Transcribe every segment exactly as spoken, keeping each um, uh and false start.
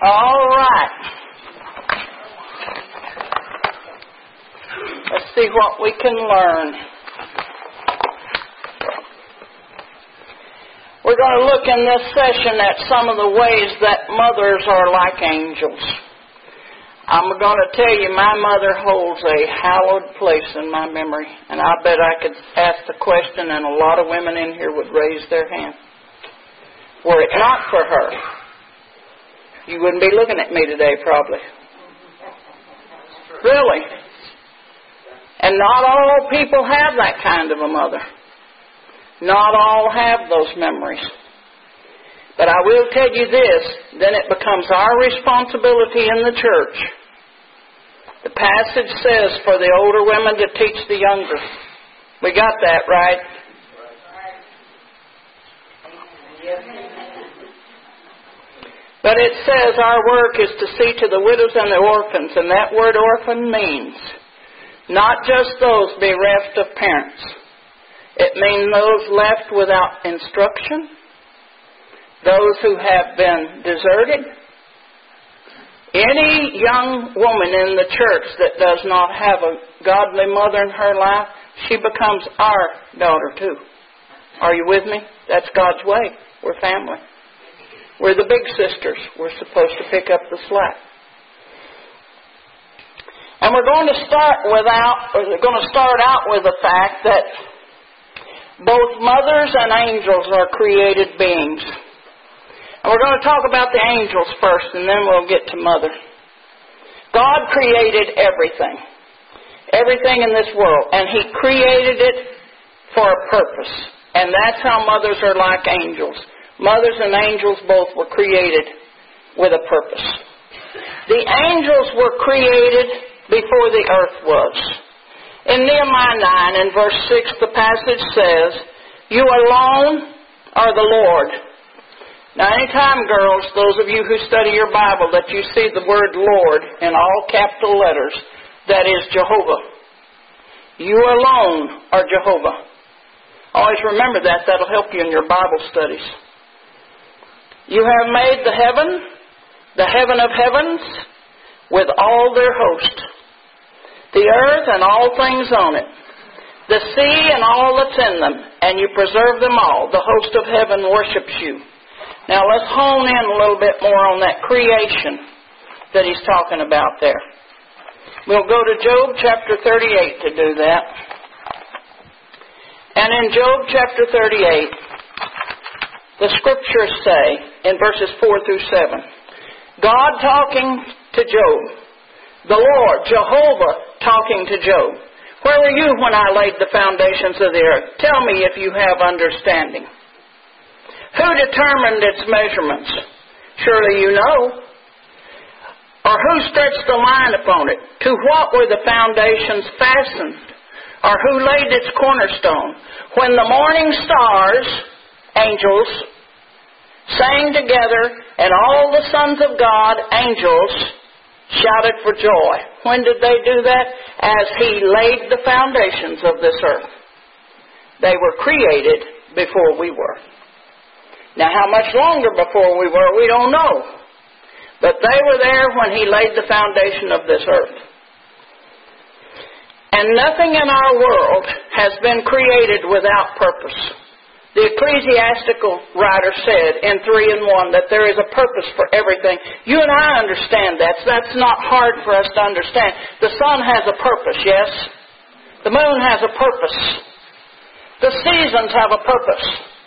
All right. Let's see what we can learn. We're going to look in this session at some of the ways that mothers are like angels. I'm going to tell you, my mother holds a hallowed place in my memory, and I bet I could ask the question, and a lot of women in here would raise their hand. Were it not for her, you wouldn't be looking at me today, probably. Really. And not all people have that kind of a mother. Not all have those memories. But I will tell you this, then it becomes our responsibility in the church. The passage says for the older women to teach the younger. We got that, right? But it says our work is to see to the widows and the orphans, and that word orphan means not just those bereft of parents. It means those left without instruction, those who have been deserted. Any young woman in the church that does not have a godly mother in her life, she becomes our daughter too. Are you with me? That's God's way. We're family. We're the big sisters. We're supposed to pick up the slack. And we're going to start without, or we're going to start out with the fact that both mothers and angels are created beings. And we're going to talk about the angels first, and then we'll get to mother. God created everything. Everything in this world. And He created it for a purpose. And that's how mothers are like angels. Mothers and angels both were created with a purpose. The angels were created before the earth was. In Nehemiah nine, in verse six, the passage says, "You alone are the Lord." Now, anytime, girls, those of you who study your Bible, that you see the word Lord in all capital letters, that is Jehovah. You alone are Jehovah. Always remember that. That'll help you in your Bible studies. You have made the heaven, the heaven of heavens, with all their host, the earth and all things on it, the sea and all that's in them, and you preserve them all. The host of heaven worships you. Now let's hone in a little bit more on that creation that he's talking about there. We'll go to Job chapter thirty-eight to do that. And in Job chapter thirty-eight, the scriptures say, in verses four through seven, God talking to Job, the Lord, Jehovah, talking to Job. "Where were you when I laid the foundations of the earth? Tell me if you have understanding. Who determined its measurements? Surely you know. Or who stretched the line upon it? To what were the foundations fastened? Or who laid its cornerstone? When the morning stars, angels, sang together, and all the sons of God, angels, shouted for joy." When did they do that? As He laid the foundations of this earth. They were created before we were. Now, how much longer before we were, we don't know. But they were there when He laid the foundation of this earth. And nothing in our world has been created without purpose. The ecclesiastical writer said in three and one that there is a purpose for everything. You and I understand that. So that's not hard for us to understand. The sun has a purpose, yes? The moon has a purpose. The seasons have a purpose.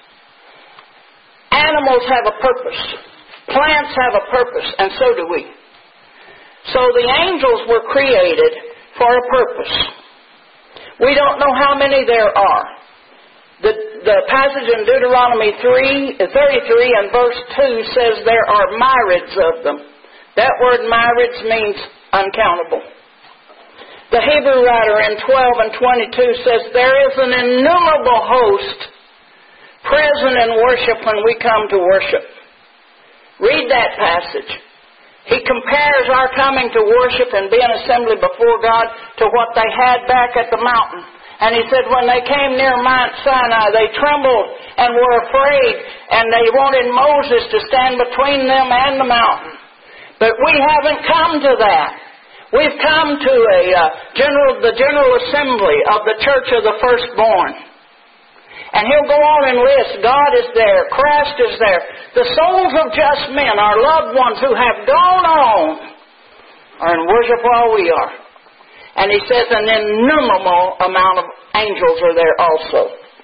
Animals have a purpose. Plants have a purpose, and so do we. So the angels were created for a purpose. We don't know how many there are. The, the passage in Deuteronomy three, thirty-three and verse two says there are myriads of them. That word myriads means uncountable. The Hebrew writer in twelve and twenty-two says there is an innumerable host present in worship when we come to worship. Read that passage. He compares our coming to worship and being assembly before God to what they had back at the mountain. And he said when they came near Mount Sinai, they trembled and were afraid, and they wanted Moses to stand between them and the mountain. But we haven't come to that. We've come to a uh, general, the General Assembly of the Church of the Firstborn. And he'll go on and list, God is there, Christ is there. The souls of just men, our loved ones who have gone on, are in worship while we are. And he says an innumerable amount of angels are there also.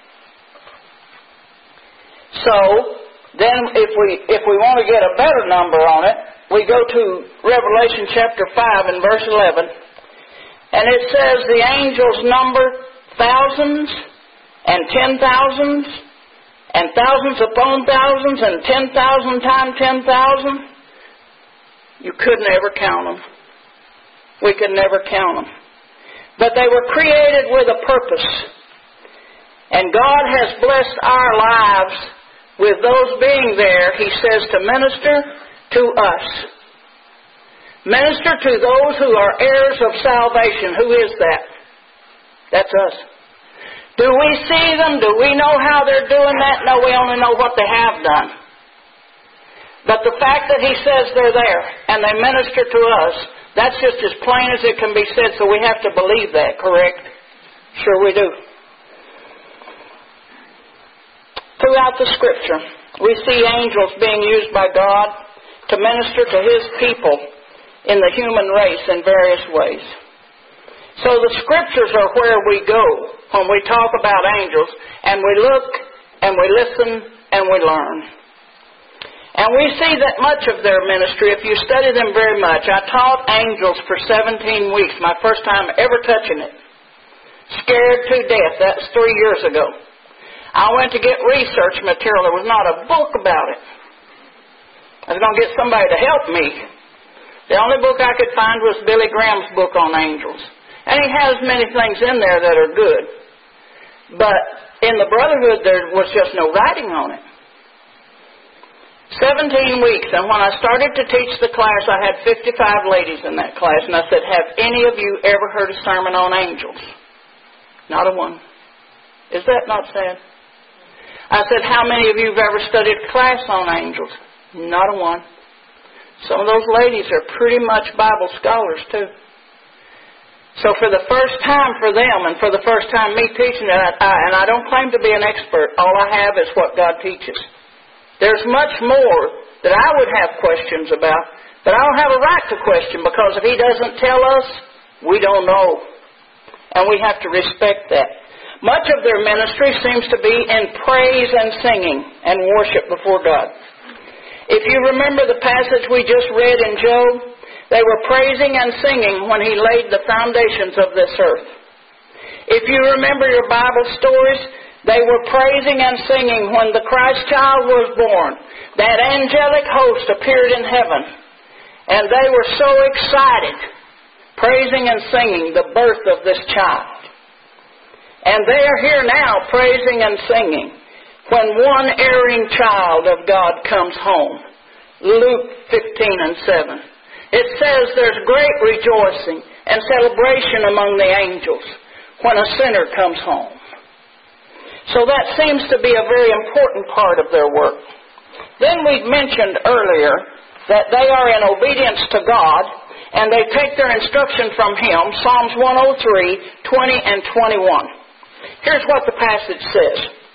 So, then if we if we want to get a better number on it, we go to Revelation chapter five and verse eleven. And it says the angels number thousands and ten thousands and thousands upon thousands and ten thousand times ten thousand. You could never count them. We could never count them. But they were created with a purpose. And God has blessed our lives with those being there, he says, to minister to us. Minister to those who are heirs of salvation. Who is that? That's us. Do we see them? Do we know how they're doing that? No, we only know what they have done. But the fact that he says they're there and they minister to us, that's just as plain as it can be said, so we have to believe that, correct? Sure we do. Throughout the Scripture, we see angels being used by God to minister to his people in the human race in various ways. So the Scriptures are where we go when we talk about angels, and we look, and we listen, and we learn. And we see that much of their ministry, if you study them very much. I taught angels for seventeen weeks, my first time ever touching it. Scared to death. That's three years ago. I went to get research material. There was not a book about it. I was going to get somebody to help me. The only book I could find was Billy Graham's book on angels. And he has many things in there that are good. But in the Brotherhood, there was just no writing on it. Seventeen weeks, and when I started to teach the class, I had fifty-five ladies in that class, and I said, have any of you ever heard a sermon on angels? Not a one. Is that not sad? I said, how many of you have ever studied a class on angels? Not a one. Some of those ladies are pretty much Bible scholars, too. So for the first time for them, and for the first time me teaching it, I, and I don't claim to be an expert, all I have is what God teaches. There's much more that I would have questions about, but I don't have a right to question, because if he doesn't tell us, we don't know. And we have to respect that. Much of their ministry seems to be in praise and singing and worship before God. If you remember the passage we just read in Job, they were praising and singing when he laid the foundations of this earth. If you remember your Bible stories, they were praising and singing when the Christ child was born. That angelic host appeared in heaven, and they were so excited, praising and singing the birth of this child. And they are here now praising and singing when one erring child of God comes home. Luke fifteen and seven. It says there's great rejoicing and celebration among the angels when a sinner comes home. So that seems to be a very important part of their work. Then we mentioned earlier that they are in obedience to God, and they take their instruction from him, Psalms one oh three, twenty and twenty-one. Here's what the passage says.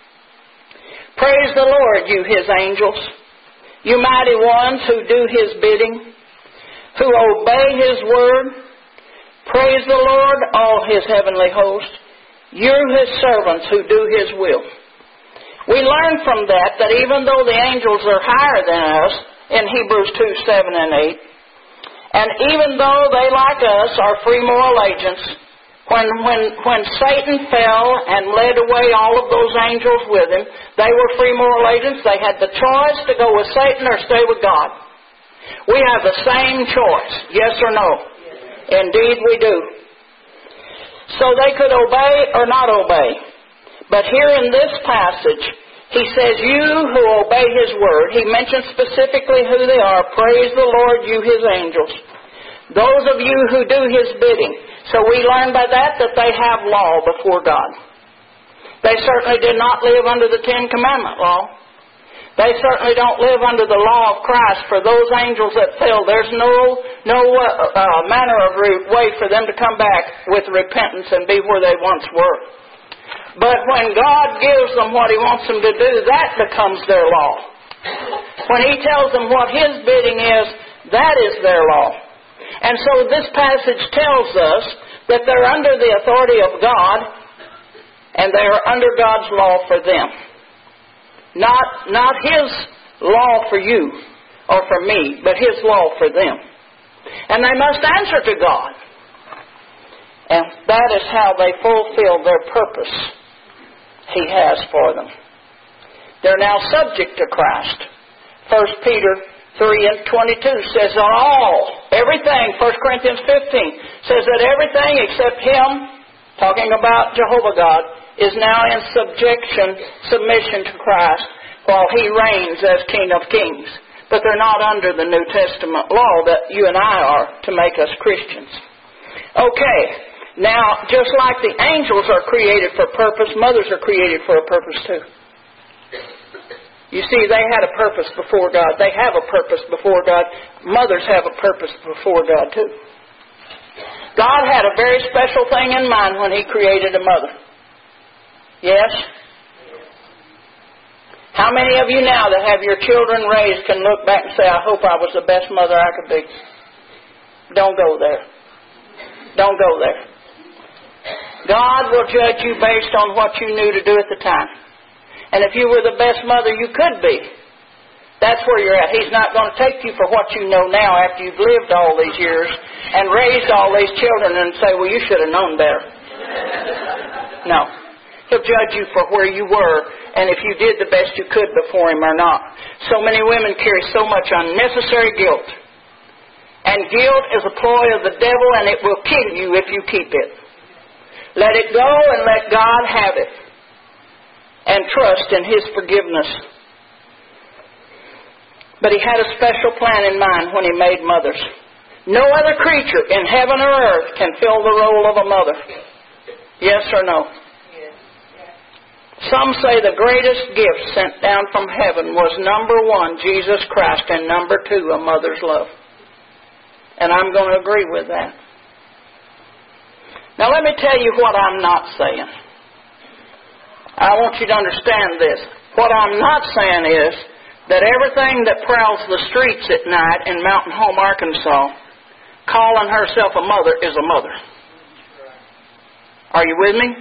Praise the Lord, you his angels, you mighty ones who do his bidding, who obey his word. Praise the Lord, all his heavenly host, you his servants who do his will. We learn from that that even though the angels are higher than us, in Hebrews two, seven and eight, and even though they, like us, are free moral agents, When, when, when Satan fell and led away all of those angels with him, they were free moral agents. They had the choice to go with Satan or stay with God. We have the same choice, yes or no? Yes. Indeed we do. So they could obey or not obey. But here in this passage, he says, you who obey his word, he mentions specifically who they are. Praise the Lord, you his angels. Those of you who do his bidding. So we learn by that that they have law before God. They certainly did not live under the Ten Commandment law. They certainly don't live under the law of Christ. For those angels that fell, there's no no uh, uh, manner of way for them to come back with repentance and be where they once were. But when God gives them what He wants them to do, that becomes their law. When He tells them what His bidding is, that is their law. And so this passage tells us that they're under the authority of God, and they are under God's law for them. Not, not His law for you or for me, but His law for them. And they must answer to God. And that is how they fulfill their purpose He has for them. They're now subject to Christ. First Peter three and twenty-two says on all, everything, First Corinthians fifteen, says that everything except Him, talking about Jehovah God, is now in subjection, submission to Christ, while He reigns as King of Kings. But they're not under the New Testament law that you and I are to make us Christians. Okay, now, just like the angels are created for purpose, mothers are created for a purpose too. You see, they had a purpose before God. They have a purpose before God. Mothers have a purpose before God too. God had a very special thing in mind when He created a mother. Yes? How many of you now that have your children raised can look back and say, I hope I was the best mother I could be? Don't go there. Don't go there. God will judge you based on what you knew to do at the time. And if you were the best mother you could be, that's where you're at. He's not going to take you for what you know now after you've lived all these years and raised all these children and say, well, you should have known better. No. He'll judge you for where you were and if you did the best you could before Him or not. So many women carry so much unnecessary guilt. And guilt is a ploy of the devil, and it will kill you if you keep it. Let it go and let God have it. And trust in His forgiveness. But He had a special plan in mind when He made mothers. No other creature in heaven or earth can fill the role of a mother. Yes or no? Some say the greatest gift sent down from heaven was number one, Jesus Christ, and number two, a mother's love. And I'm going to agree with that. Now let me tell you what I'm not saying. I want you to understand this. What I'm not saying is that everything that prowls the streets at night in Mountain Home, Arkansas, calling herself a mother, is a mother. Are you with me?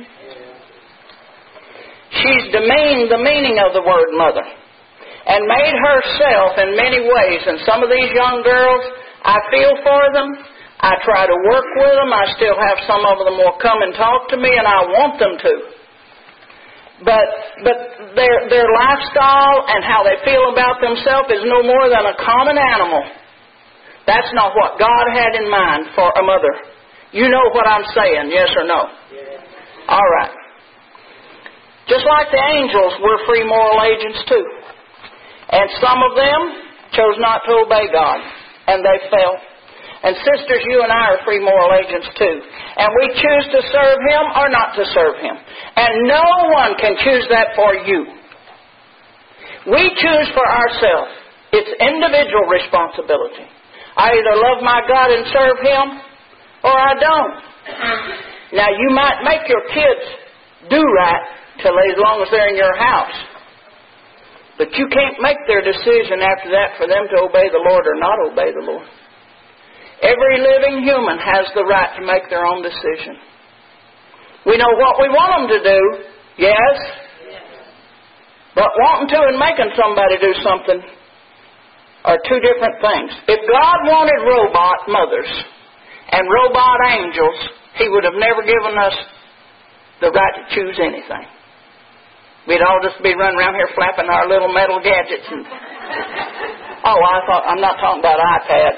She's demeaned the meaning of the word mother and made herself in many ways. And some of these young girls, I feel for them. I try to work with them. I still have some of them will come and talk to me, and I want them to. But but their their lifestyle and how they feel about themselves is no more than a common animal. That's not what God had in mind for a mother. You know what I'm saying, yes or no? Yeah. All right. Just like the angels, we're free moral agents too. And some of them chose not to obey God, and they fell. And sisters, you and I are free moral agents too. And we choose to serve Him or not to serve Him. And no one can choose that for you. We choose for ourselves. It's individual responsibility. I either love my God and serve Him, or I don't. Now, you might make your kids do right till as long as they're in your house. But you can't make their decision after that for them to obey the Lord or not obey the Lord. Every living human has the right to make their own decision. We know what we want them to do, yes? But wanting to and making somebody do something are two different things. If God wanted robot mothers and robot angels, He would have never given us the right to choose anything. We'd all just be running around here flapping our little metal gadgets. And oh, I thought, I'm not talking about iPads.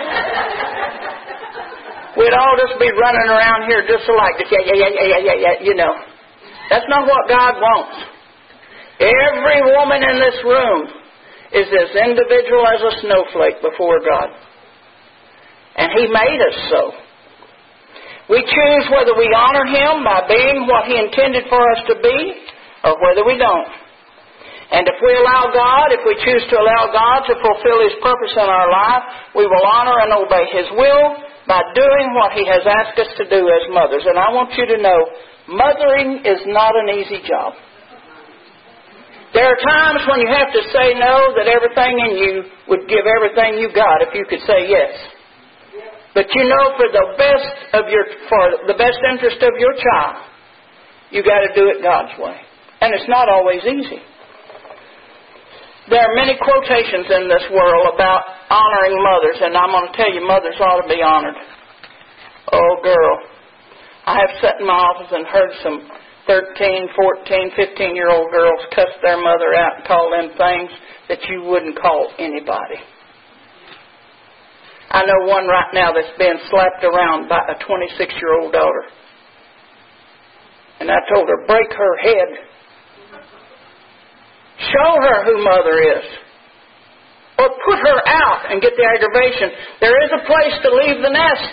We'd all just be running around here just like this, yeah, yeah, yeah, yeah, yeah, yeah, you know. That's not what God wants. Every woman in this room is as individual as a snowflake before God. And He made us so. We choose whether we honor Him by being what He intended for us to be, or whether we don't. And if we allow God, if we choose to allow God to fulfill His purpose in our life, we will honor and obey His will by doing what He has asked us to do as mothers. And I want you to know, mothering is not an easy job. There are times when you have to say no, that everything in you would give everything you got if you could say yes. But you know, for the best of your, for the best interest of your child, you got to do it God's way. And it's not always easy. There are many quotations in this world about honoring mothers, and I'm going to tell you, mothers ought to be honored. Oh, girl. I have sat in my office and heard some thirteen, fourteen, fifteen-year-old girls cuss their mother out and call them things that you wouldn't call anybody. I know one right now that's being slapped around by a twenty-six-year-old daughter. And I told her, break her head. Show her who mother is. Or put her out and get the aggravation. There is a place to leave the nest.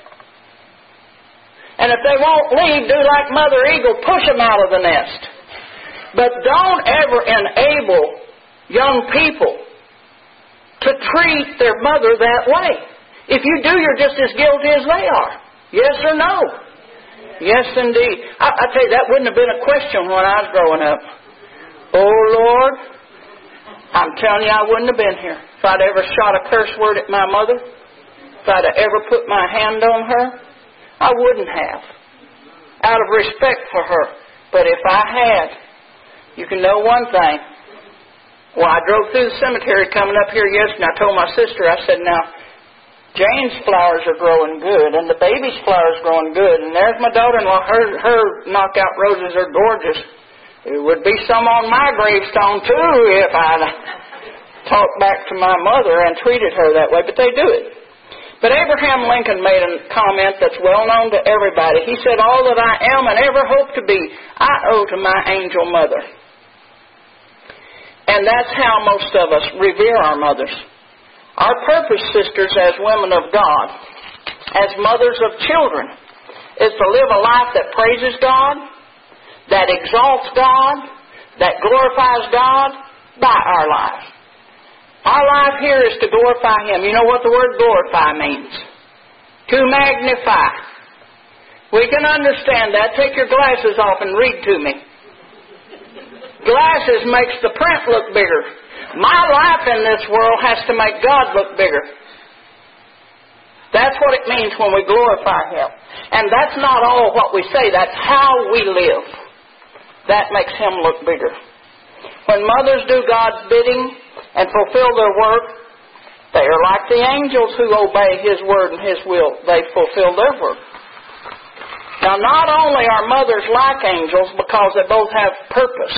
And if they won't leave, do like Mother Eagle, push them out of the nest. But don't ever enable young people to treat their mother that way. If you do, you're just as guilty as they are. Yes or no? Yes, indeed. I, I tell you, that wouldn't have been a question when I was growing up. Oh, Lord, I'm telling you, I wouldn't have been here. If I'd ever shot a curse word at my mother, if I'd ever put my hand on her, I wouldn't have. Out of respect for her. But if I had, you can know one thing. Well, I drove through the cemetery coming up here yesterday, and I told my sister, I said, now, Jane's flowers are growing good, and the baby's flowers are growing good, and there's my daughter-in-law, her, her knockout roses are gorgeous. There would be some on my gravestone, too, if I'd talked back to my mother and treated her that way, but they do it. But Abraham Lincoln made a comment that's well known to everybody. He said, all that I am and ever hope to be, I owe to my angel mother. And that's how most of us revere our mothers. Our purpose, sisters, as women of God, as mothers of children, is to live a life that praises God, that exalts God, that glorifies God by our life. Our life here is to glorify Him. You know what the word glorify means? To magnify. We can understand that. Take your glasses off and read to me. Glasses makes the print look bigger. My life in this world has to make God look bigger. That's what it means when we glorify Him. And that's not all what we say. That's how we live. That makes Him look bigger. When mothers do God's bidding and fulfill their work, they are like the angels who obey His word and His will. They fulfill their work. Now, not only are mothers like angels because they both have purpose.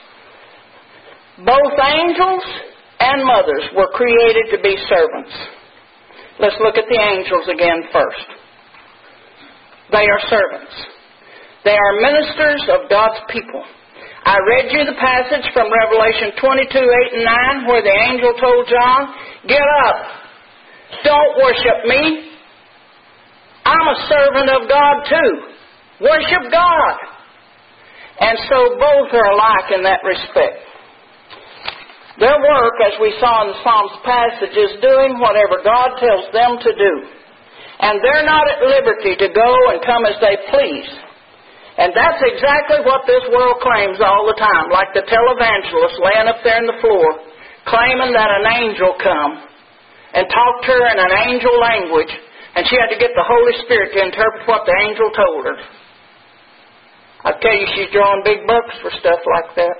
Both angels and mothers were created to be servants. Let's look at the angels again first. They are servants. They are ministers of God's people. I read you the passage from Revelation twenty-two, eight and nine, where the angel told John, get up. Don't worship me. I'm a servant of God too. Worship God. And so both are alike in that respect. Their work, as we saw in the Psalms passage, is doing whatever God tells them to do. And they're not at liberty to go and come as they please. And that's exactly what this world claims all the time, like the televangelist laying up there on the floor, claiming that an angel come and talked to her in an angel language, and she had to get the Holy Spirit to interpret what the angel told her. I tell you, she's drawing big bucks for stuff like that.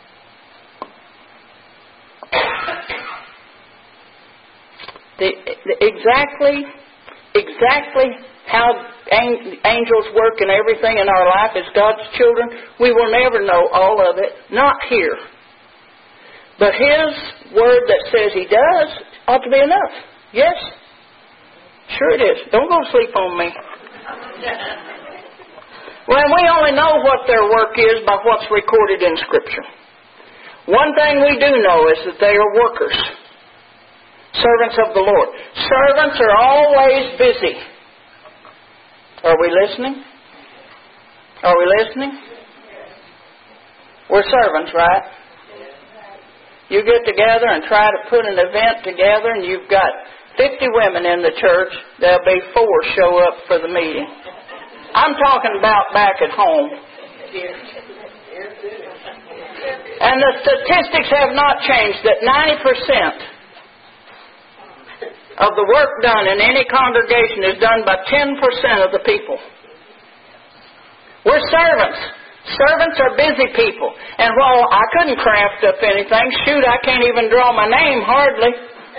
The, the, exactly, exactly how angels work and everything in our life as God's children, we will never know all of it. Not here. But His word that says He does ought to be enough. Yes? Sure it is. Don't go to sleep on me. Well, we only know what their work is by what's recorded in Scripture. One thing we do know is that they are workers. Servants of the Lord. Servants are always busy. Are we listening? Are we listening? We're servants, right? You get together and try to put an event together, and you've got fifty women in the church. There'll be four show up for the meeting. I'm talking about back at home. And the statistics have not changed, that ninety percent of the work done in any congregation is done by ten percent of the people. We're servants. Servants are busy people. And while I couldn't craft up anything, shoot, I can't even draw my name, hardly.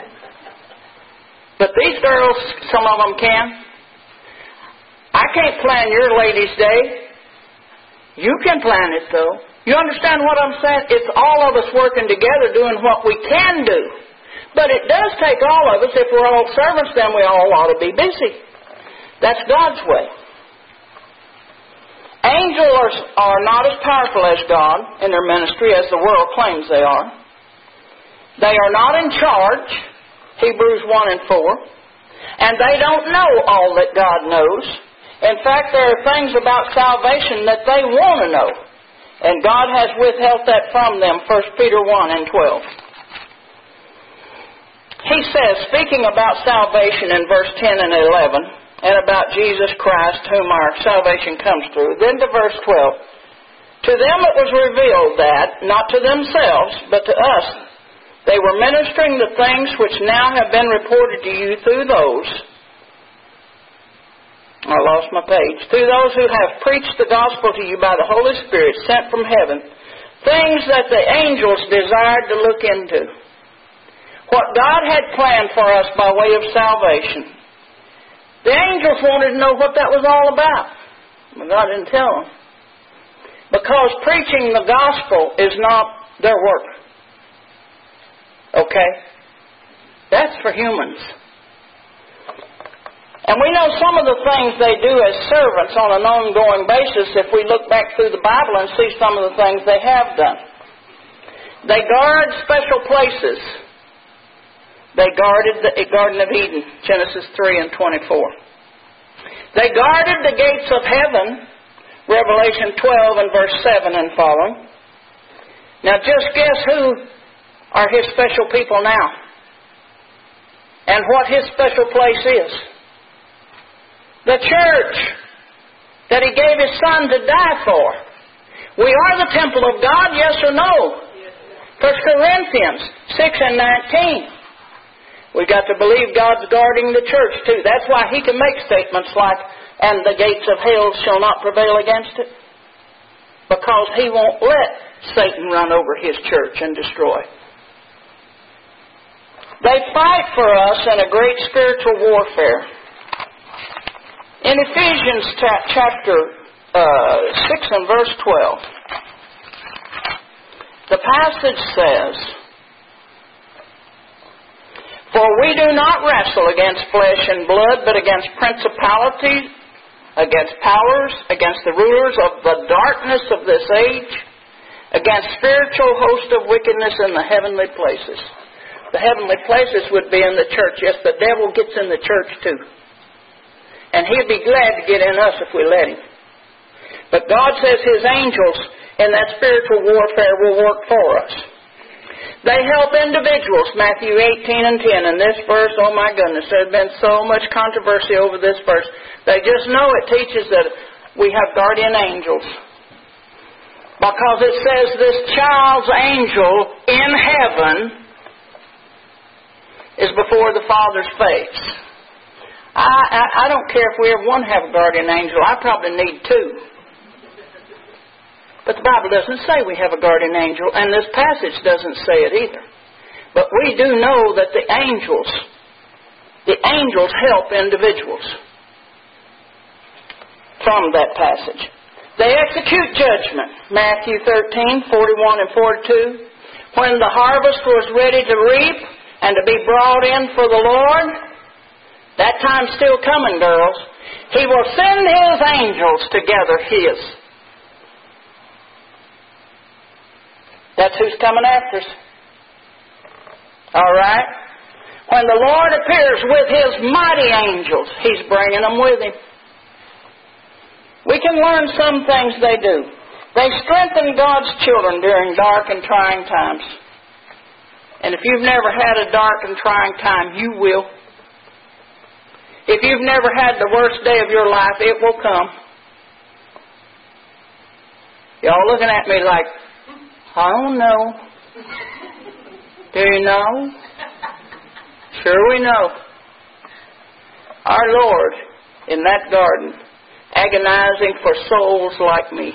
But these girls, some of them can. I can't plan your ladies' day. You can plan it, though. You understand what I'm saying? It's all of us working together doing what we can do. But it does take all of us. If we're all servants, then we all ought to be busy. That's God's way. Angels are not as powerful as God in their ministry as the world claims they are. They are not in charge, Hebrews one and four, and they don't know all that God knows. In fact, there are things about salvation that they want to know, and God has withheld that from them, First Peter one and twelve. He says, speaking about salvation in verse ten and eleven, and about Jesus Christ, whom our salvation comes through. Then to verse twelve. To them it was revealed that, not to themselves, but to us, they were ministering the things which now have been reported to you through those. I lost my page. Through those who have preached the gospel to you by the Holy Spirit sent from heaven. Things that the angels desired to look into. What God had planned for us by way of salvation. The angels wanted to know what that was all about. But God didn't tell them. Because preaching the gospel is not their work. Okay? That's for humans. And we know some of the things they do as servants on an ongoing basis if we look back through the Bible and see some of the things they have done. They guard special places. They guarded the Garden of Eden, Genesis three and twenty-four. They guarded the gates of heaven, Revelation twelve and verse seven and following. Now just guess who are His special people now? And what His special place is? The church that He gave His Son to die for. We are the temple of God, yes or no? First Corinthians six and nineteen. We've got to believe God's guarding the church, too. That's why He can make statements like, and the gates of hell shall not prevail against it. Because He won't let Satan run over His church and destroy. They fight for us in a great spiritual warfare. In Ephesians chapter uh, six and verse twelve, the passage says, for we do not wrestle against flesh and blood, but against principalities, against powers, against the rulers of the darkness of this age, against spiritual hosts of wickedness in the heavenly places. The heavenly places would be in the church. Yes, the devil gets in the church too. And he'd be glad to get in us if we let him. But God says His angels in that spiritual warfare will work for us. They help individuals, Matthew eighteen and ten. And this verse, oh my goodness, there's been so much controversy over this verse. They just know it teaches that we have guardian angels. Because it says this child's angel in heaven is before the Father's face. I, I, I don't care if we ever want to have a guardian angel. I probably need two. But the Bible doesn't say we have a guardian angel, and this passage doesn't say it either. But we do know that the angels, the angels help individuals from that passage. They execute judgment. Matthew thirteen, forty-one and forty-two. When the harvest was ready to reap and to be brought in for the Lord, that time's still coming, girls. He will send His angels to gather His. That's who's coming after us. All right? When the Lord appears with His mighty angels, He's bringing them with Him. We can learn some things they do. They strengthen God's children during dark and trying times. And if you've never had a dark and trying time, you will. If you've never had the worst day of your life, it will come. Y'all looking at me like, I don't know. Do you know? Sure we know. Our Lord in that garden, agonizing for souls like me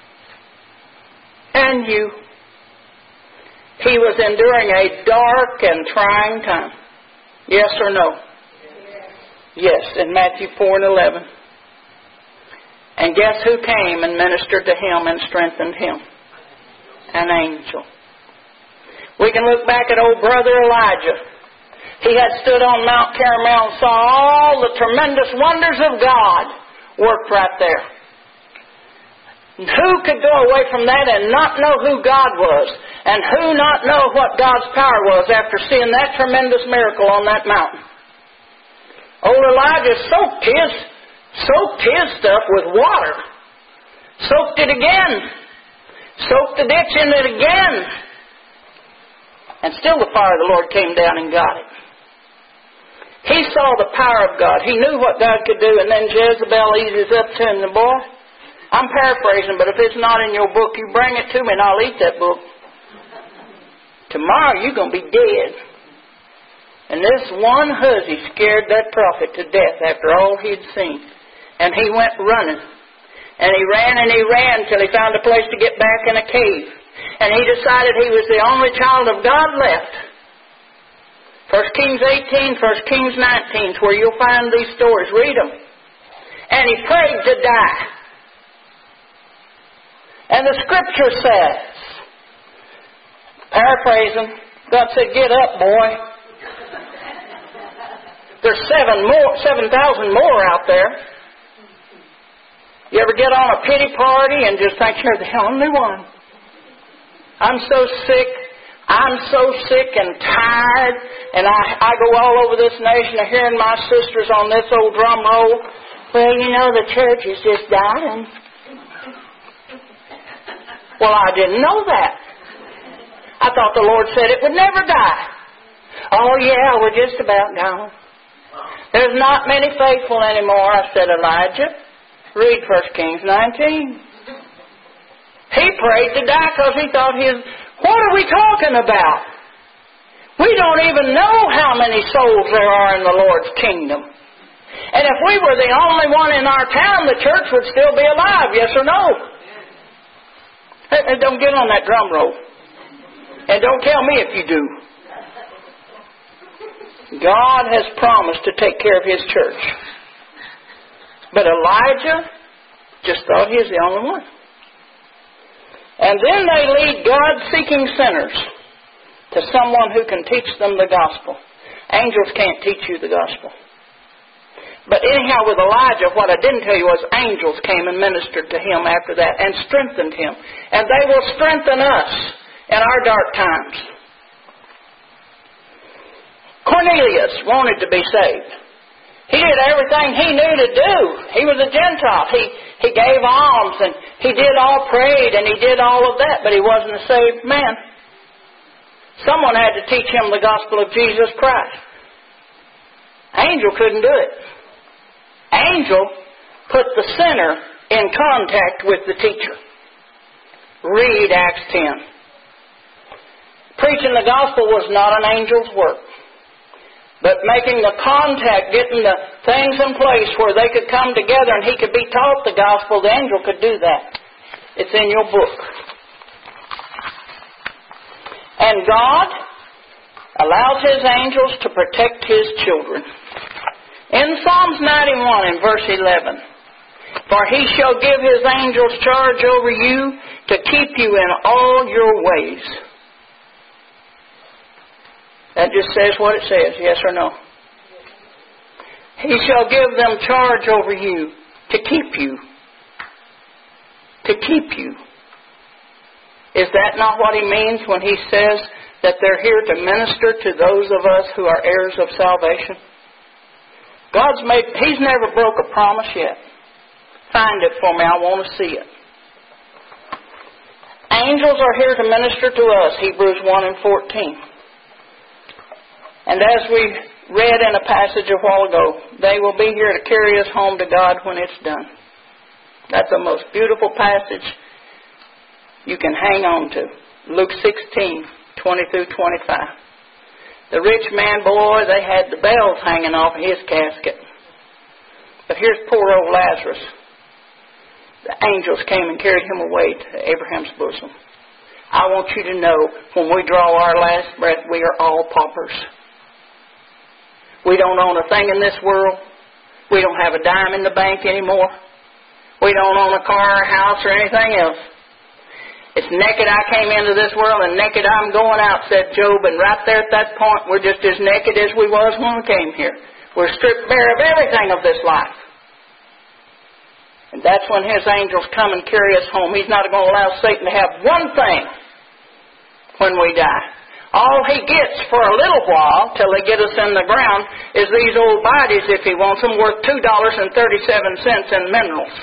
and you. He was enduring a dark and trying time. Yes or no? Yes, in Matthew four and eleven. And guess who came and ministered to him and strengthened him? An angel. We can look back at old brother Elijah. He had stood on Mount Carmel and saw all the tremendous wonders of God worked right there. Who could go away from that and not know who God was? And who not know what God's power was after seeing that tremendous miracle on that mountain? Old Elijah soaked his, soaked his stuff with water. Soaked it again. Soaked the ditch in it again. And still the fire of the Lord came down and got it. He saw the power of God. He knew what God could do, and then Jezebel eases up to him. The boy, I'm paraphrasing, but if it's not in your book, you bring it to me and I'll eat that book. Tomorrow you're going to be dead. And this one hussy scared that prophet to death after all he'd seen. And he went running. And he ran and he ran till he found a place to get back in a cave. And he decided he was the only child of God left. First Kings eighteen, First Kings nineteen is where you'll find these stories. Read them. And he prayed to die. And the scripture says, paraphrasing, God said, get up, boy. There's seven more, seven thousand more out there. You ever get on a pity party and just think you're the only one? I'm so sick. I'm so sick and tired. And I, I go all over this nation of hearing my sisters on this old drum roll. Well, you know, the church is just dying. Well, I didn't know that. I thought the Lord said it would never die. Oh, yeah, we're just about gone. There's not many faithful anymore. I said, Elijah, read First Kings nineteen. He prayed to die because he thought his... What are we talking about? We don't even know how many souls there are in the Lord's kingdom. And if we were the only one in our town, the church would still be alive, yes or no? Hey, don't get on that drum roll. And don't tell me if you do. God has promised to take care of His church. But Elijah just thought he was the only one. And then they lead God-seeking sinners to someone who can teach them the gospel. Angels can't teach you the gospel. But anyhow, with Elijah, what I didn't tell you was angels came and ministered to him after that and strengthened him. And they will strengthen us in our dark times. Cornelius wanted to be saved. He did everything he knew to do. He was a Gentile. He, he gave alms and he did all prayed and he did all of that, but he wasn't a saved man. Someone had to teach him the gospel of Jesus Christ. Angel couldn't do it. Angel put the sinner in contact with the teacher. Read Acts ten. Preaching the gospel was not an angel's work. But making the contact, getting the things in place where they could come together and he could be taught the gospel, the angel could do that. It's in your book. And God allows His angels to protect His children. In Psalms ninety-one in verse eleven, for He shall give His angels charge over you to keep you in all your ways. That just says what it says, yes or no? He shall give them charge over you to keep you. To keep you. Is that not what He means when He says that they're here to minister to those of us who are heirs of salvation? God's made, He's never broke a promise yet. Find it for me, I want to see it. Angels are here to minister to us, Hebrews one and fourteen. And as we read in a passage a while ago, they will be here to carry us home to God when it's done. That's the most beautiful passage you can hang on to. Luke sixteen, twenty through twenty-five. The rich man, boy, they had the bells hanging off of his casket. But here's poor old Lazarus. The angels came and carried him away to Abraham's bosom. I want you to know, when we draw our last breath, we are all paupers. We don't own a thing in this world. We don't have a dime in the bank anymore. We don't own a car or house or anything else. It's naked I came into this world, and naked I'm going out, said Job. And right there at that point, we're just as naked as we was when we came here. We're stripped bare of everything of this life. And that's when His angels come and carry us home. He's not going to allow Satan to have one thing when we die. All he gets for a little while, till they get us in the ground, is these old bodies, if he wants them, worth two dollars and thirty-seven cents in minerals.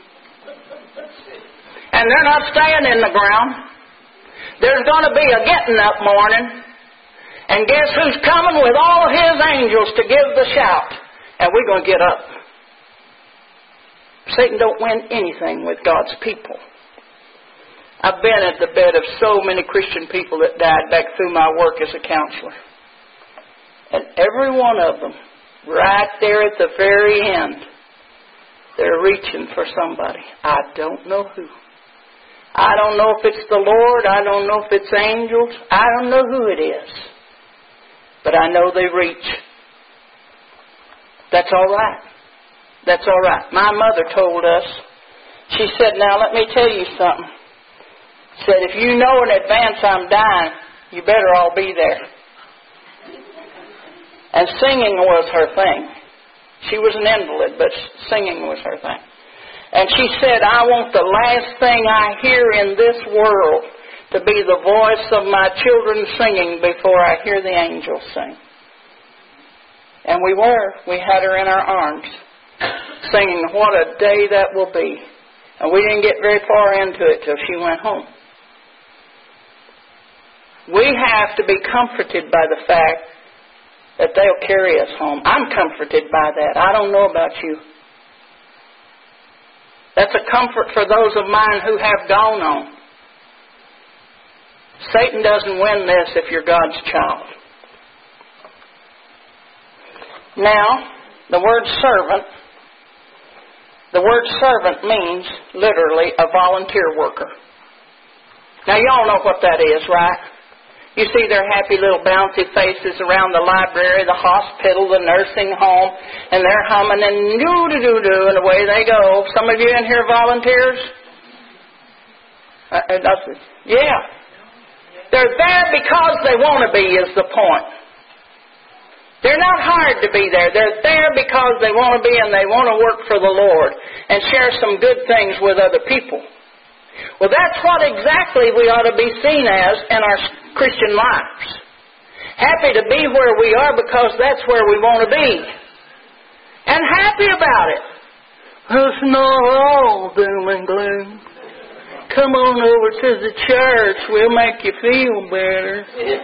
And they're not staying in the ground. There's going to be a getting up morning. And guess who's coming with all His angels to give the shout? And we're going to get up. Satan don't win anything with God's people. I've been at the bed of so many Christian people that died back through my work as a counselor. And every one of them, right there at the very end, they're reaching for somebody. I don't know who. I don't know if it's the Lord. I don't know if it's angels. I don't know who it is. But I know they reach. That's all right. That's all right. My mother told us, she said, now let me tell you something. She said, if you know in advance I'm dying, you better all be there. And singing was her thing. She was an invalid, but singing was her thing. And she said, I want the last thing I hear in this world to be the voice of my children singing before I hear the angels sing. And we were. We had her in our arms singing, what a day that will be. And we didn't get very far into it till she went home. We have to be comforted by the fact that they'll carry us home. I'm comforted by that. I don't know about you. That's a comfort for those of mine who have gone on. Satan doesn't win this if you're God's child. Now, the word servant, the word servant means literally a volunteer worker. Now, y'all know what that is, right? You see their happy little bouncy faces around the library, the hospital, the nursing home, and they're humming and doo-doo-doo-doo, and away they go. Some of you in here volunteers? Uh, uh, yeah. They're there because they want to be is the point. They're not hired to be there. They're there because they want to be and they want to work for the Lord and share some good things with other people. Well, that's what exactly we ought to be seen as in our Christian lives. Happy to be where we are because that's where we want to be. And happy about it. It's not all doom and gloom. Come on over to the church. We'll make you feel better.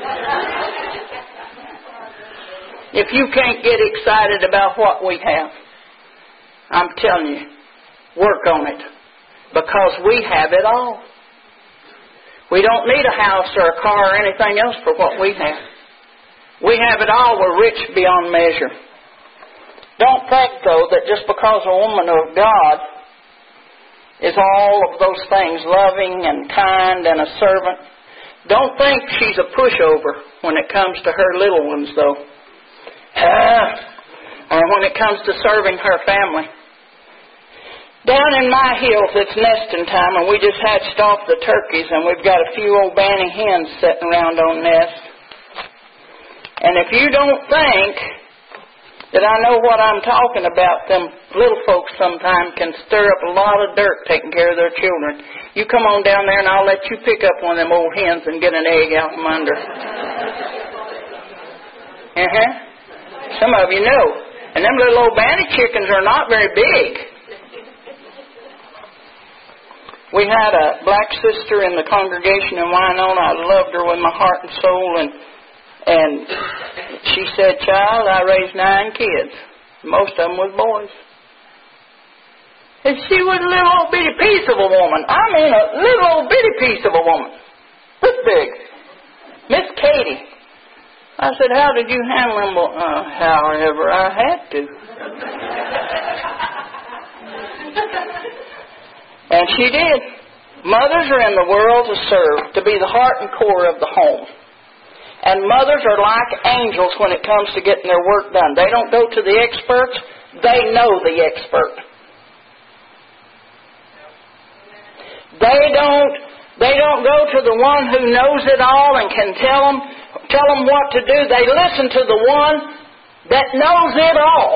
If you can't get excited about what we have, I'm telling you, work on it. Because we have it all. We don't need a house or a car or anything else for what we have. We have it all. We're rich beyond measure. Don't think, though, that just because a woman of God is all of those things, loving and kind and a servant, don't think she's a pushover when it comes to her little ones, though. Uh, or when it comes to serving her family. Down in my hills, it's nesting time, and we just hatched off the turkeys, and we've got a few old banny hens sitting around on nests. And if you don't think that I know what I'm talking about, them little folks sometimes can stir up a lot of dirt taking care of their children. You come on down there, and I'll let you pick up one of them old hens and get an egg out from under. Uh-huh. Some of you know. And them little old banny chickens are not very big. We had a black sister in the congregation in Winona. I loved her with my heart and soul, and And she said, child, I raised nine kids. Most of them was boys. And she was a little old bitty piece of a woman. I mean, a little old bitty piece of a woman. This big. Miss Katie. I said, how did you handle them? Uh, however, I had to. And she did. Mothers are in the world to serve, to be the heart and core of the home. And mothers are like angels when it comes to getting their work done. They don't go to the experts. They know the expert. They don't, they don't go to the one who knows it all and can tell them, tell them what to do. They listen to the one that knows it all.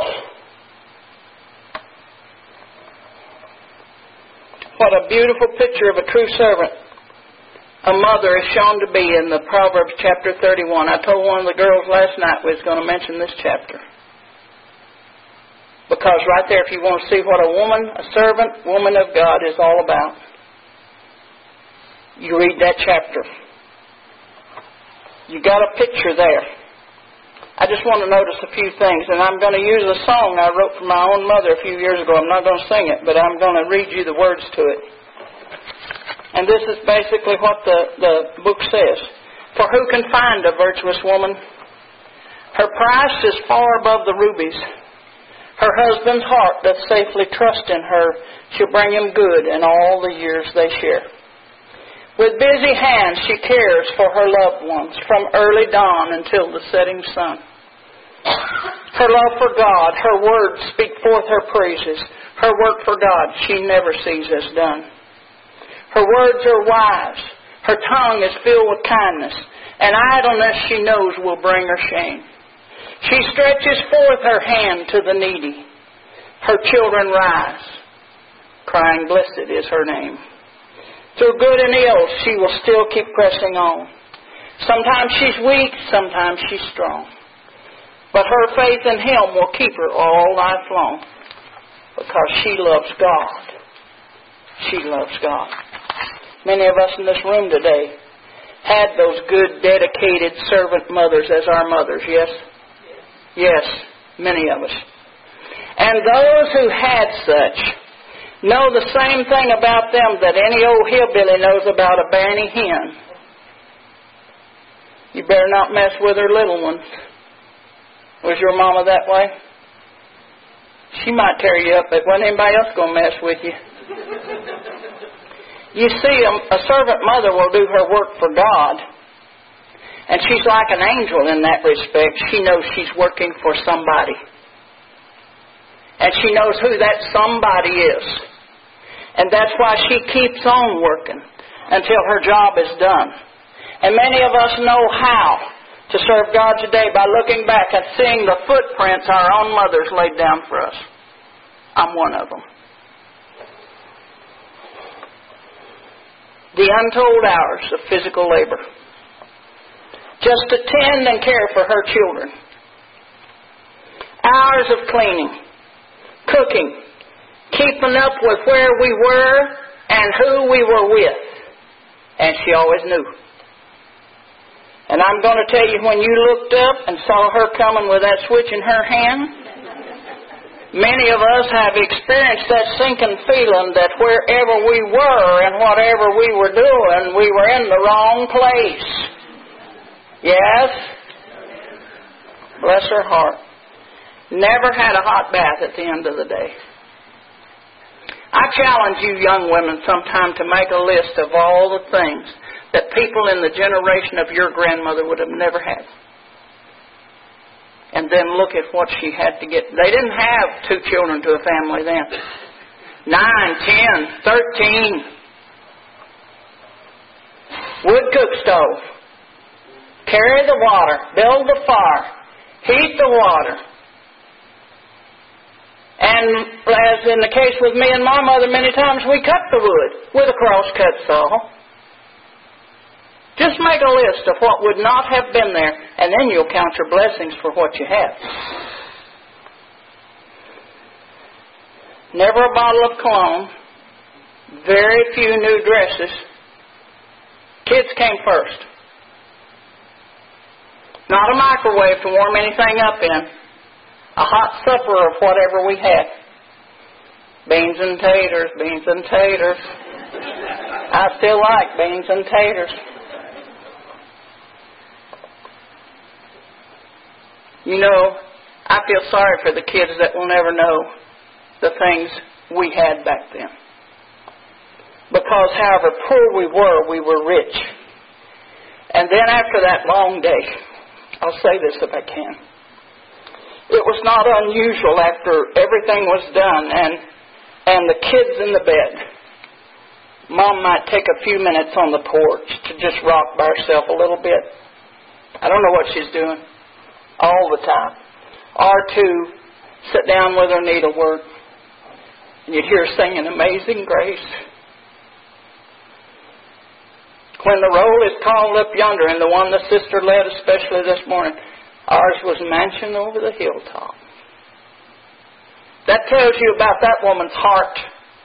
What a beautiful picture of a true servant a mother is shown to be in the Proverbs chapter thirty-one. I told one of the girls last night we was going to mention this chapter. Because right there, if you want to see what a woman, a servant, woman of God is all about, you read that chapter. You got a picture there. I just want to notice a few things, and I'm going to use a song I wrote for my own mother a few years ago. I'm not going to sing it, but I'm going to read you the words to it. And this is basically what the, the book says. For who can find a virtuous woman? Her price is far above the rubies. Her husband's heart doth safely trust in her. She'll bring him good in all the years they share. With busy hands she cares for her loved ones from early dawn until the setting sun. Her love for God, her words speak forth her praises. Her work for God she never sees as done. Her words are wise. Her tongue is filled with kindness. And idleness she knows will bring her shame. She stretches forth her hand to the needy. Her children rise, crying, blessed is her name. Through good and ill, she will still keep pressing on. Sometimes she's weak, sometimes she's strong. But her faith in Him will keep her all life long. Because she loves God. She loves God. Many of us in this room today had those good, dedicated servant mothers as our mothers, yes? Yes, many of us. And those who had such know the same thing about them that any old hillbilly knows about a banny hen. You better not mess with her little ones. Was your mama that way? She might tear you up, but wasn't anybody else going to mess with you. You see, a, a servant mother will do her work for God. And she's like an angel in that respect. She knows she's working for somebody. And she knows who that somebody is. And that's why she keeps on working until her job is done. And many of us know how to serve God today by looking back and seeing the footprints our own mothers laid down for us. I'm one of them. The untold hours of physical labor. Just to tend and care for her children. Hours of cleaning, cooking, keeping up with where we were and who we were with. And she always knew. And I'm going to tell you, when you looked up and saw her coming with that switch in her hand, many of us have experienced that sinking feeling that wherever we were and whatever we were doing, we were in the wrong place. Yes? Bless her heart. Never had a hot bath at the end of the day. I challenge you young women sometime to make a list of all the things that people in the generation of your grandmother would have never had. And then look at what she had to get. They didn't have two children to a family then. Nine, ten, thirteen. Wood cook stove. Carry the water. Build the fire. Heat the water. And as in the case with me and my mother, many times we cut the wood with a cross-cut saw. Just make a list of what would not have been there, and then you'll count your blessings for what you have. Never a bottle of cologne. Very few new dresses. Kids came first. Not a microwave to warm anything up in. A hot supper of whatever we had. Beans and taters, beans and taters. I still like beans and taters. You know, I feel sorry for the kids that will never know the things we had back then. Because however poor we were, we were rich. And then after that long day, I'll say this if I can. It was not unusual after everything was done and, and the kids in the bed. Mom might take a few minutes on the porch to just rock by herself a little bit. I don't know what she's doing. All the time. Or to sit down with her needlework. And you'd hear her singing Amazing Grace. When the roll is called up yonder, and the one the sister led especially this morning, ours was Mansion over the Hilltop. That tells you about that woman's heart.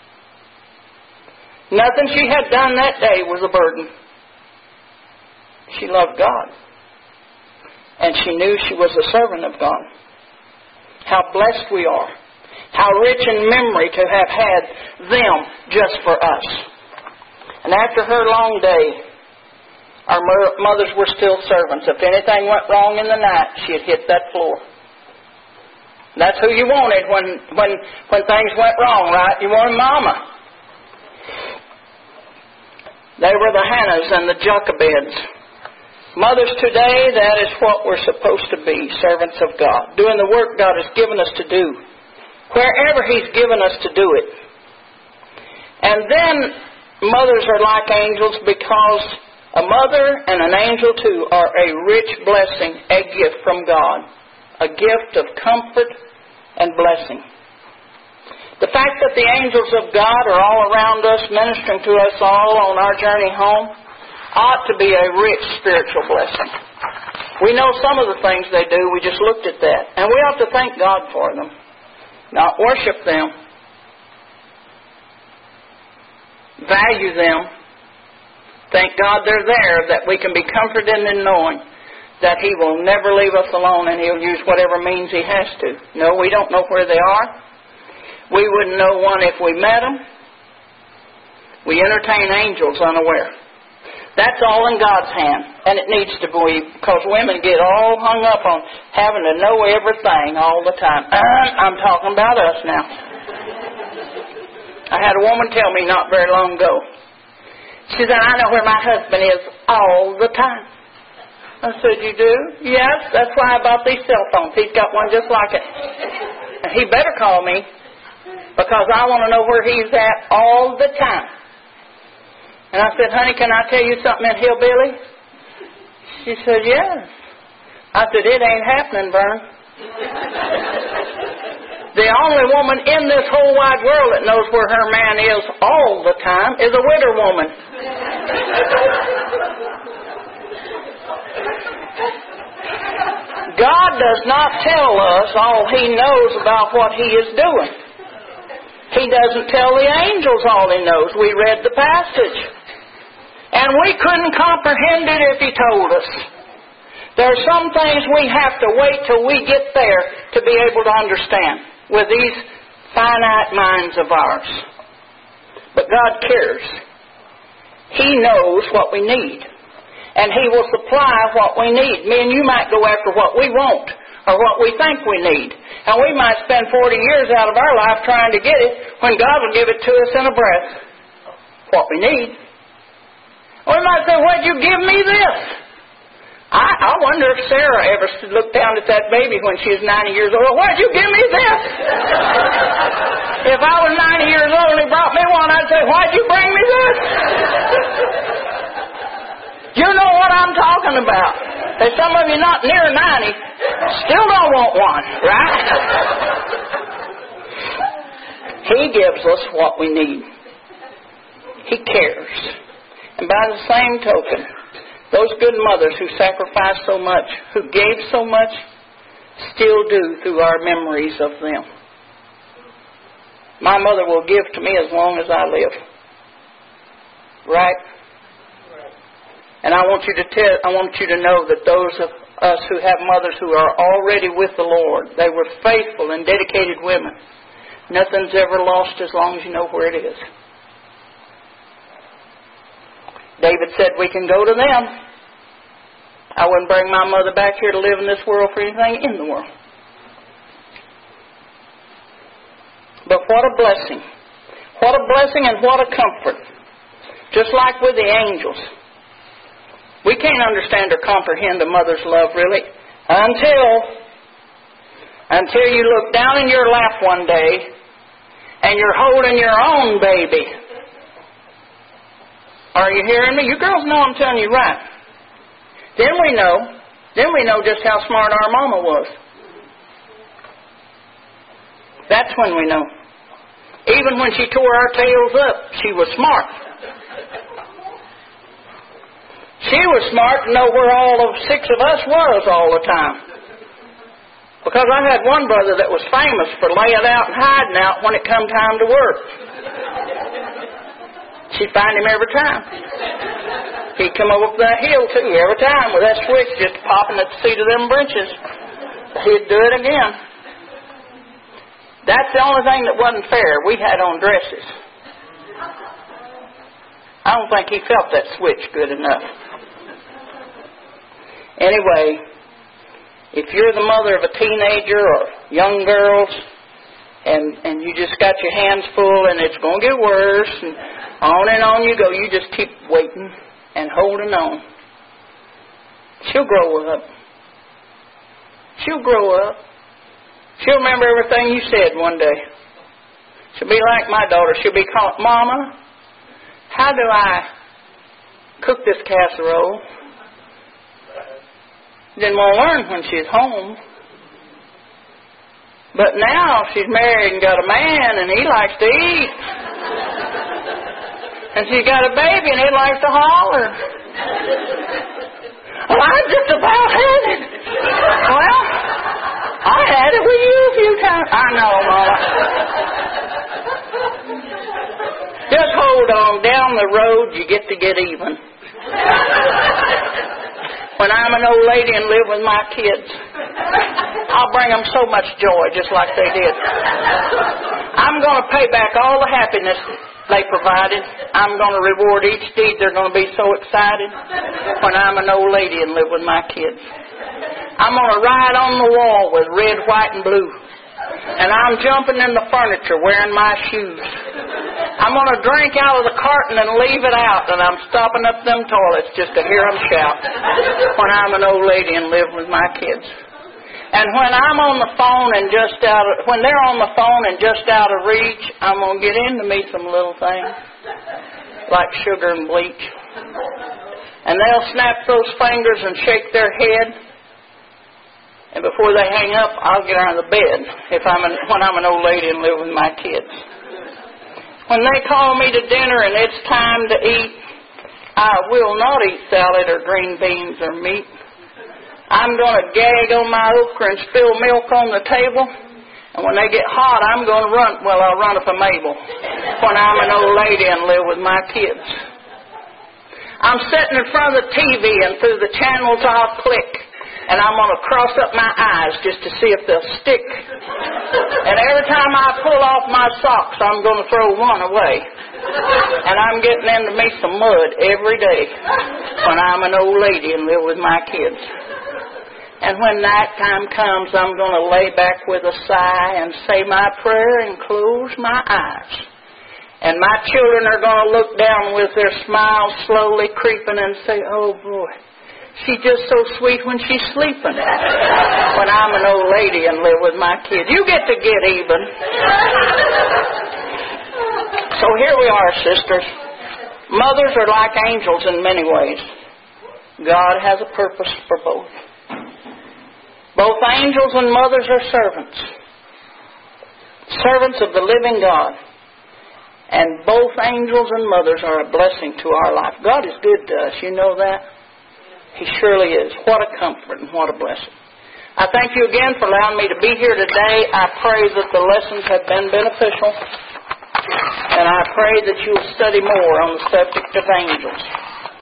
Nothing she had done that day was a burden. She loved God. And she knew she was a servant of God. How blessed we are. How rich in memory to have had them just for us. And after her long day, our mothers were still servants. If anything went wrong in the night, she'd hit that floor. That's who you wanted when, when, when things went wrong, right? You wanted Mama. They were the Hannahs and the Jochebeds. Mothers today, that is what we're supposed to be, servants of God, doing the work God has given us to do, wherever He's given us to do it. And then mothers are like angels because a mother and an angel too are a rich blessing, a gift from God, a gift of comfort and blessing. The fact that the angels of God are all around us, ministering to us all on our journey home, ought to be a rich spiritual blessing. We know some of the things they do. We just looked at that. And we ought to thank God for them, not worship them. Value them. Thank God they're there, that we can be comforted in knowing that He will never leave us alone and He'll use whatever means He has to. No, we don't know where they are. We wouldn't know one if we met them. We entertain angels unaware. That's all in God's hand, and it needs to be, because women get all hung up on having to know everything all the time. Uh, I'm talking about us now. I had a woman tell me not very long ago. She said, I know where my husband is all the time. I said, you do? Yes, that's why I bought these cell phones. He's got one just like it. And he better call me, because I want to know where he's at all the time. And I said, honey, can I tell you something in Hillbilly? She said, yes. I said, it ain't happening, Vern. The only woman in this whole wide world that knows where her man is all the time is a widow woman. God does not tell us all He knows about what He is doing. He doesn't tell the angels all He knows. We read the passage. And we couldn't comprehend it if He told us. There are some things we have to wait till we get there to be able to understand with these finite minds of ours. But God cares. He knows what we need. And He will supply what we need. Me and you might go after what we want or what we think we need. And we might spend forty years out of our life trying to get it when God will give it to us in a breath. What we need. Or we might say, why'd you give me this? I, I wonder if Sarah ever looked down at that baby when she was ninety years old. Why'd you give me this? If I was ninety years old and He brought me one, I'd say, why'd you bring me this? You know what I'm talking about. There's some of you not near ninety still don't want one, right? He gives us what we need. He cares. And by the same token, those good mothers who sacrificed so much, who gave so much, still do through our memories of them. My mother will give to me as long as I live. Right? And I want you to tell, I want you to know that those of us who have mothers who are already with the Lord. They were faithful and dedicated women. Nothing's ever lost as long as you know where it is. David said we can go to them. I wouldn't bring my mother back here to live in this world for anything in the world. But what a blessing. What a blessing and what a comfort. Just like with the angels. We can't understand or comprehend a mother's love, really, until, until you look down in your lap one day and you're holding your own baby. Are you hearing me? You girls know I'm telling you right. Then we know, then we know just how smart our mama was. That's when we know. Even when she tore our tails up, she was smart. She was smart to know where all of six of us was all the time. Because I had one brother that was famous for laying out and hiding out when it come time to work. She'd find him every time. He'd come up that hill, too, every time with that switch just popping at the seat of them branches. He'd do it again. That's the only thing that wasn't fair. We had on dresses. I don't think he felt that switch good enough. Anyway, if you're the mother of a teenager or young girls, and, and you just got your hands full and it's going to get worse, and on and on you go, you just keep waiting and holding on. She'll grow up. She'll grow up. She'll remember everything you said one day. She'll be like my daughter. She'll be calling, Mama, how do I cook this casserole? Didn't want to learn when she's home. But now she's married and got a man and he likes to eat. And she's got a baby and he likes to holler. Well, I just about had it. Well, I had it with you a few times. I know, Mama. Just hold on. Down the road, you get to get even. When I'm an old lady and live with my kids, I'll bring them so much joy, just like they did. I'm going to pay back all the happiness they provided. I'm going to reward each deed. They're going to be so excited when I'm an old lady and live with my kids. I'm going to ride on the wall with red, white, and blue. And I'm jumping in the furniture wearing my shoes. I'm going to drink out of the carton and leave it out, and I'm stopping up them toilets just to hear them shout when I'm an old lady and live with my kids. And when I'm on the phone and just out of, when they're on the phone and just out of reach, I'm going to get into me some little things like sugar and bleach. And they'll snap those fingers and shake their head. And before they hang up, I'll get out of the bed if I'm an, when I'm an old lady and live with my kids. When they call me to dinner and it's time to eat, I will not eat salad or green beans or meat. I'm going to gag on my okra and spill milk on the table. And when they get hot, I'm going to run, well, I'll run for Mabel when I'm an old lady and live with my kids. I'm sitting in front of the T V and through the channels I'll click. And I'm going to cross up my eyes just to see if they'll stick. And every time I pull off my socks, I'm going to throw one away. And I'm getting into me some mud every day when I'm an old lady and live with my kids. And when night time comes, I'm going to lay back with a sigh and say my prayer and close my eyes. And my children are going to look down with their smiles slowly creeping and say, oh boy, she's just so sweet when she's sleeping. When I'm an old lady and live with my kids. You get to get even. So here we are, sisters. Mothers are like angels in many ways. God has a purpose for both. Both angels and mothers are servants. Servants of the living God. And both angels and mothers are a blessing to our life. God is good to us. You know that? He surely is. What a comfort and what a blessing. I thank you again for allowing me to be here today. I pray that the lessons have been beneficial. And I pray that you will study more on the subject of angels.